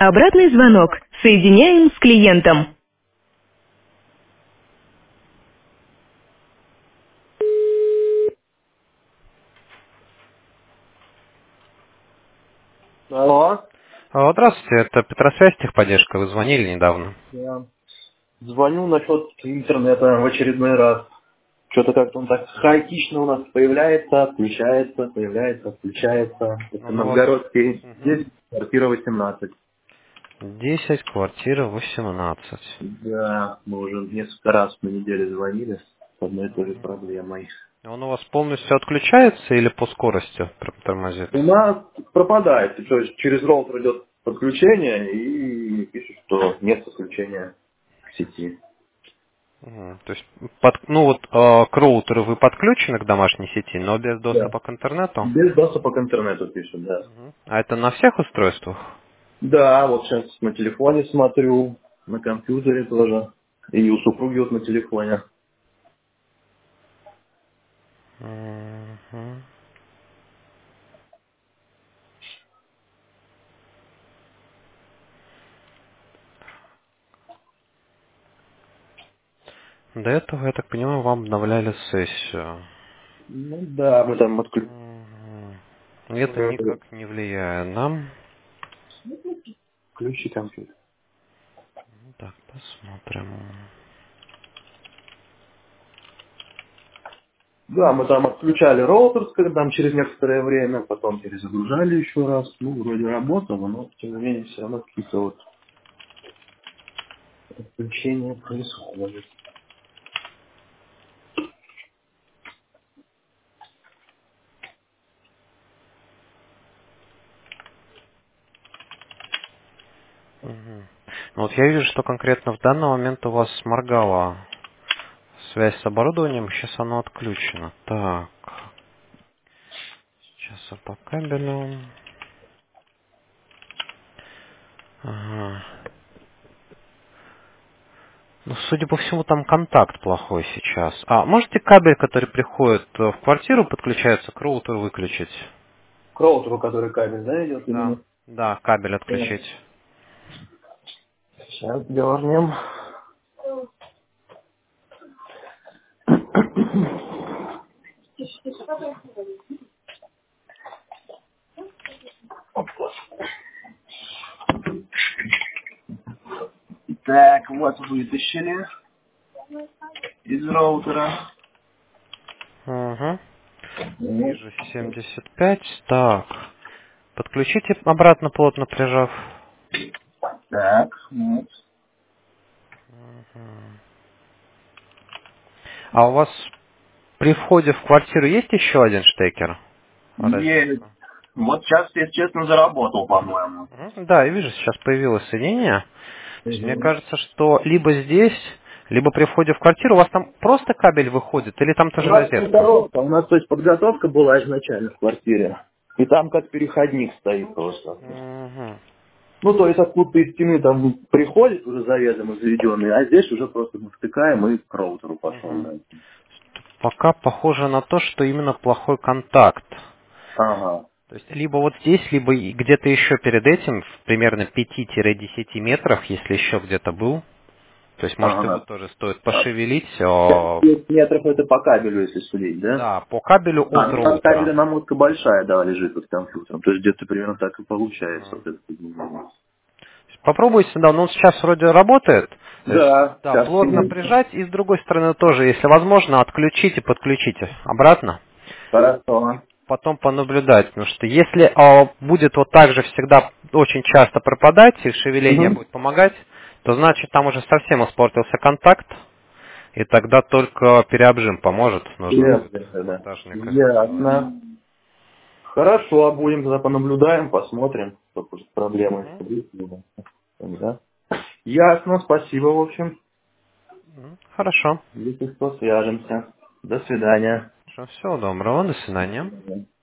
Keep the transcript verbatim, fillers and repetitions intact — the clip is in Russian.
Обратный звонок. Соединяем с клиентом. Алло. А, Здравствуйте, это Петросвязь, техподдержка. Вы звонили недавно. Я звоню насчет интернета в очередной раз. Что-то как-то он так хаотично у нас появляется, отключается, появляется, отключается. Это Он у вас Новгородский, мгм. здесь квартира восемнадцать. десять, квартира восемнадцать. Да, мы уже несколько раз на неделю звонили с одной и той же Мгм. проблемой. Он у вас полностью отключается или по скорости пр- тормозит? У нас пропадает, то есть через роутер идет подключение и пишет, что нет подключения к сети. Мгм. То есть, под- ну вот э, к роутеру вы подключены к домашней сети, но без Да. доступа к интернету? Без доступа к интернету пишет, да. Мгм. А это на всех устройствах? Да, вот сейчас на телефоне смотрю, на компьютере тоже. И у супруги вот на телефоне. Мгм. До этого, я так понимаю, вам обновляли сессию. Ну да, мы там отключили. Мгм. Это никак не влияет нам. Ключи компьютер. Так, посмотрим. Да, мы там отключали роутер, когда там через некоторое время, потом перезагружали еще раз. Ну, вроде работало, но тем не менее все равно какие-то вот отключения происходят. Мгм. Ну вот я вижу, что конкретно в данный момент у вас моргала связь с оборудованием, сейчас оно отключено. Так, сейчас я по кабелю. Ага. Ну, судя по всему, там контакт плохой сейчас. А, можете кабель, который приходит э, в квартиру, подключается к роутеру, выключить? К роутеру, который кабель, да, идет Да. именно? Да, кабель Да. отключить. Сейчас дернем. Так, вот вытащили из роутера. Угу. Вот. Вижу семьдесят пять. Так. Подключите обратно, плотно прижав. Так, вот. А у вас при входе в квартиру есть еще один штекер? Есть. Розетка. Вот сейчас, если честно, заработал, по-моему. Мгм. Да, я вижу, сейчас появилось соединение. То есть мне Угу. кажется, что либо здесь, либо при входе в квартиру у вас там просто кабель выходит, или там У тоже нас розетка? подготовка, у нас, то есть, подготовка была изначально в квартире. И там как переходник стоит просто. Мгм. Ну, то есть, откуда из стены там приходит уже заведомо заведенный, а здесь уже просто мы втыкаем и к роутеру пошел. Мгм. Да. Пока похоже на то, что именно плохой контакт. Ага, То есть либо вот здесь, либо и где-то еще перед этим, в примерно пяти-десяти метрах, если еще где-то был. То есть, может, его ага. тоже стоит А, пошевелить. а, пять метров это по кабелю, если судить, да? Да, по кабелю А, от ну, там кабельная роутера. намотка большая, да, лежит под компьютером. То есть где-то примерно так и получается. Мгм. Вот это соединение. Попробуйте, да, но он сейчас вроде работает. То есть, Да, да, сейчас плотно прижать, и с другой стороны тоже, если возможно, отключите, подключите обратно. И хорошо. потом понаблюдать, потому что если а, будет вот так же всегда очень часто пропадать, и шевеление Угу. будет помогать, то значит там уже совсем испортился контакт, и тогда только переобжим поможет. Нужно будет Ясно, да. монтажные коррективы. Ясно. Хорошо, будем тогда понаблюдаем, посмотрим, что будет проблемы. Мгм. Да. Ясно, спасибо, в общем. Мгм. Хорошо. Если что, свяжемся. До свидания. Всего доброго, до свидания.